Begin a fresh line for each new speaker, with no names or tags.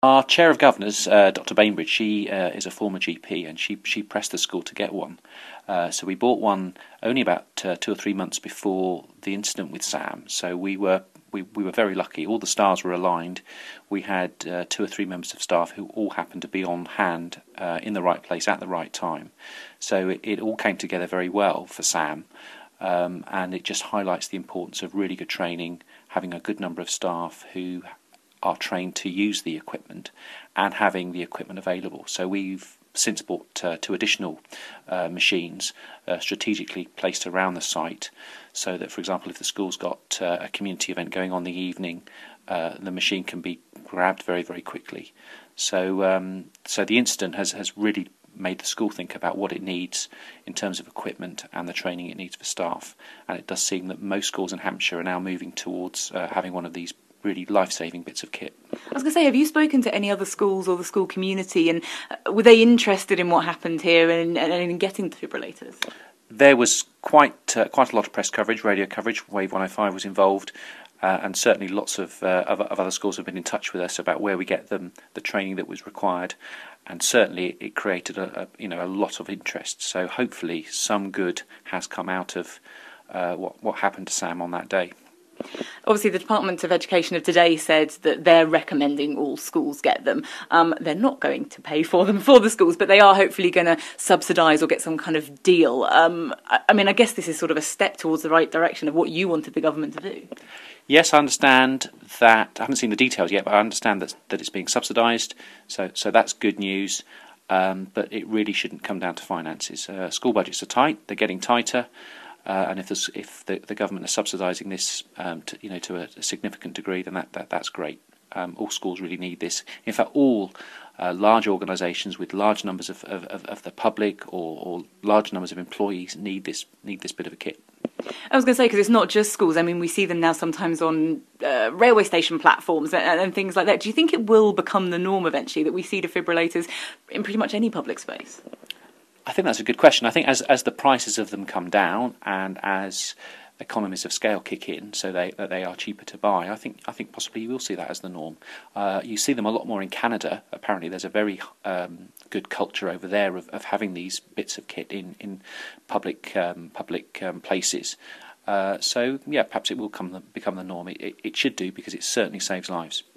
Our chair of governors, Dr. Bainbridge, she is a former GP, and she pressed the school to get one. So we bought one only about 2 or 3 months before the incident with Sam. So we were very lucky. All the stars were aligned. We had 2 or 3 members of staff who all happened to be on hand in the right place at the right time. So it all came together very well for Sam. And it just highlights the importance of really good training, having a good number of staff who are trained to use the equipment and having the equipment available. So we've since bought 2 additional machines strategically placed around the site, so that, for example, if the school's got a community event going on in the evening, the machine can be grabbed very, very quickly. So so the incident has really made the school think about what it needs in terms of equipment and the training it needs for staff. And it does seem that most schools in Hampshire are now moving towards having one of these really life-saving bits of kit.
I was going to say, have you spoken to any other schools or the school community, and were they interested in what happened here and in getting defibrillators?
There was quite a lot of press coverage, radio coverage. Wave 105 was involved, and certainly lots of other schools have been in touch with us about where we get them, the training that was required, and certainly it created a lot of interest. So hopefully some good has come out of what happened to Sam on that day.
Obviously, the Department of Education of today said that they're recommending all schools get them. They're not going to pay for them for the schools, but they are hopefully going to subsidise or get some kind of deal. I mean, I guess this is sort of a step towards the right direction of what you wanted the government to do.
Yes, I understand that. I haven't seen the details yet, but I understand that it's being subsidised. So that's good news. But it really shouldn't come down to finances. School budgets are tight; they're getting tighter. And if the government is subsidising this to a significant degree, then that's great. All schools really need this. In fact, all large organisations with large numbers of the public or large numbers of employees need this bit of a kit.
I was going to say, because it's not just schools. I mean, we see them now sometimes on railway station platforms and things like that. Do you think it will become the norm eventually that we see defibrillators in pretty much any public space?
I think that's a good question. I think as the prices of them come down and as economies of scale kick in, so that they are cheaper to buy, I think possibly you will see that as the norm. You see them a lot more in Canada. Apparently, there's a very good culture over there of having these bits of kit in public places. So yeah, perhaps it will become the norm. It should do, because it certainly saves lives.